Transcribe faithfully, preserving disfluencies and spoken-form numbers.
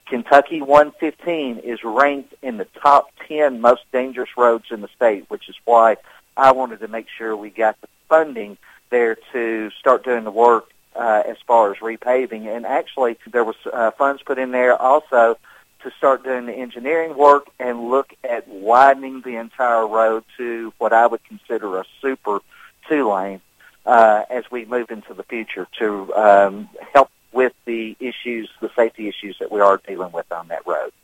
Kentucky one fifteen is ranked in the top ten most dangerous roads in the state, which is why I wanted to make sure we got the funding there to start doing the work uh, as far as repaving. And actually, there was uh, funds put in there also to start doing the engineering work and look at widening the entire road to what I would consider a super two-lane uh, as we move into the future to um, help with the issues, the safety issues that we are dealing with on that road.